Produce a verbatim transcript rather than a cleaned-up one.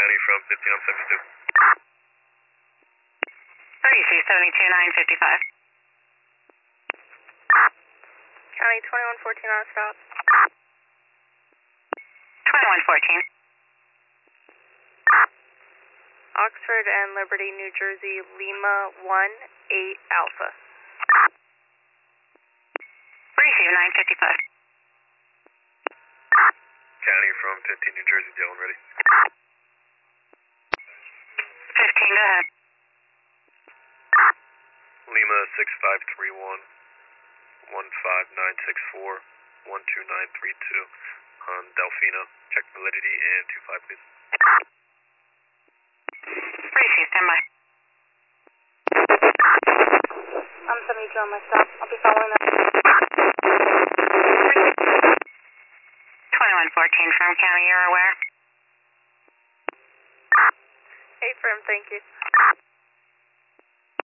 County from fifteen on seventy-two. Greasy, seventy-two nine fifty-five. County twenty-one fourteen on stop. twenty-one fourteen. Oxford and Liberty, New Jersey, Lima one eight Alpha. Receive nine fifty-five. County from fifteen, New Jersey, Dylan ready. fifteen, go ahead. Lima six five three one, one five nine six four, one two nine three two on Delfino. Check validity and two five please. Receive, stand by. I'm seventy-two on my stop. I'll be following up. twenty-one fourteen from County, you're aware? Eight firm, thank you.